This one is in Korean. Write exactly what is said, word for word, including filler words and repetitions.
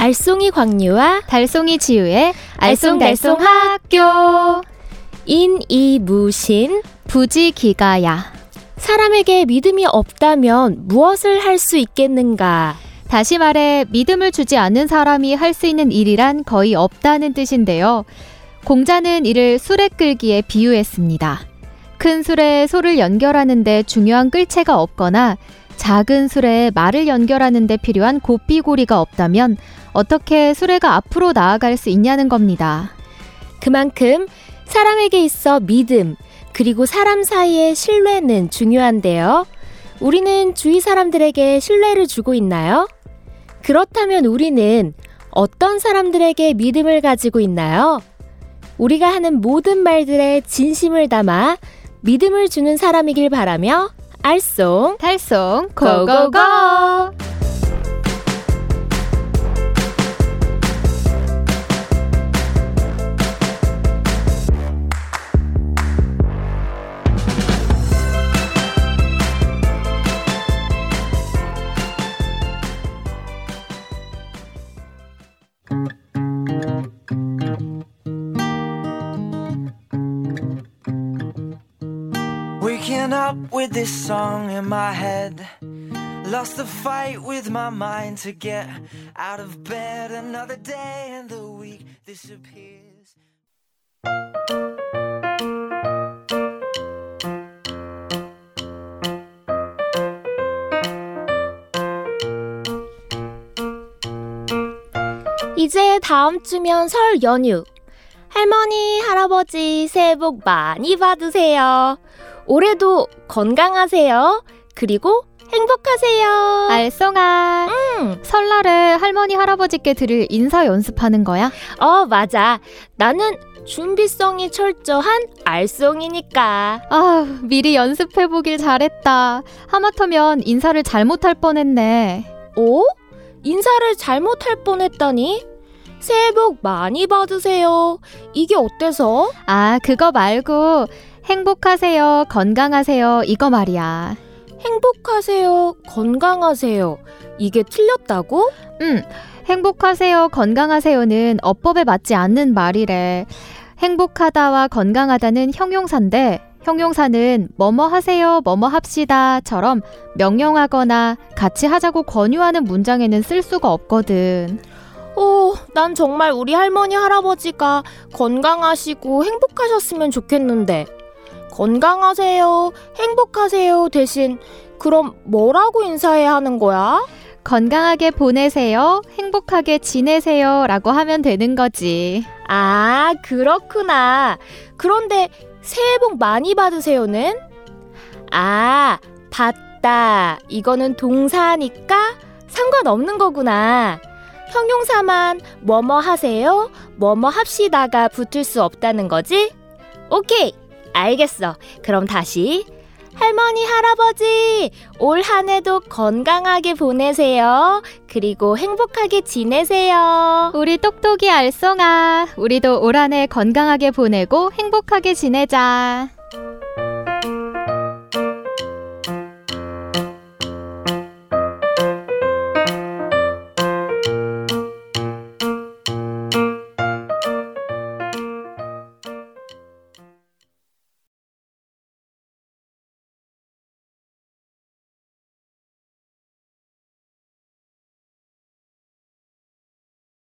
알쏭이 광유와 달쏭이 지우의 알쏭달쏭 학교. 인이무신 부지기가야. 사람에게 믿음이 없다면 무엇을 할 수 있겠는가? 다시 말해 믿음을 주지 않는 사람이 할 수 있는 일이란 거의 없다는 뜻인데요. 공자는 이를 수레 끌기에 비유했습니다. 큰 수레에 소를 연결하는 데 중요한 끌채가 없거나 작은 수레에 말을 연결하는 데 필요한 고삐고리가 없다면 어떻게 수레가 앞으로 나아갈 수 있냐는 겁니다. 그만큼 사람에게 있어 믿음, 그리고 사람 사이의 신뢰는 중요한데요. 우리는 주위 사람들에게 신뢰를 주고 있나요? 그렇다면 우리는 어떤 사람들에게 믿음을 가지고 있나요? 우리가 하는 모든 말들에 진심을 담아 믿음을 주는 사람이길 바라며 알쏭 달쏭 고고고! Waking up with this song in my head, lost the fight with my mind to get out of bed. Another day and the week disappears. 이제 다음 주면 설 연휴. 할머니, 할아버지 새해 복 많이 받으세요. 올해도 건강하세요. 그리고 행복하세요. 알쏭아, 음. 설날에 할머니, 할아버지께 드릴 인사 연습하는 거야? 어, 맞아. 나는 준비성이 철저한 알쏭이니까. 아, 미리 연습해보길 잘했다. 하마터면 인사를 잘못할 뻔했네. 오? 인사를 잘못할 뻔했다니? 새해 복 많이 받으세요. 이게 어때서? 아, 그거 말고 행복하세요, 건강하세요 이거 말이야. 행복하세요, 건강하세요. 이게 틀렸다고? 응, 행복하세요, 건강하세요는 어법에 맞지 않는 말이래. 행복하다와 건강하다는 형용사인데 형용사는 뭐뭐 하세요, 뭐뭐 합시다처럼 명령하거나 같이 하자고 권유하는 문장에는 쓸 수가 없거든. 오, 난 정말 우리 할머니, 할아버지가 건강하시고 행복하셨으면 좋겠는데. 건강하세요, 행복하세요 대신 그럼 뭐라고 인사해야 하는 거야? 건강하게 보내세요, 행복하게 지내세요 라고 하면 되는 거지. 아, 그렇구나. 그런데 새해 복 많이 받으세요는? 아, 받다. 이거는 동사니까 상관없는 거구나. 형용사만 뭐뭐 하세요, 뭐뭐 합시다가 붙을 수 없다는 거지? 오케이, 알겠어. 그럼 다시. 할머니, 할아버지, 올 한 해도 건강하게 보내세요. 그리고 행복하게 지내세요. 우리 똑똑이 알쏭아, 우리도 올 한 해 건강하게 보내고 행복하게 지내자.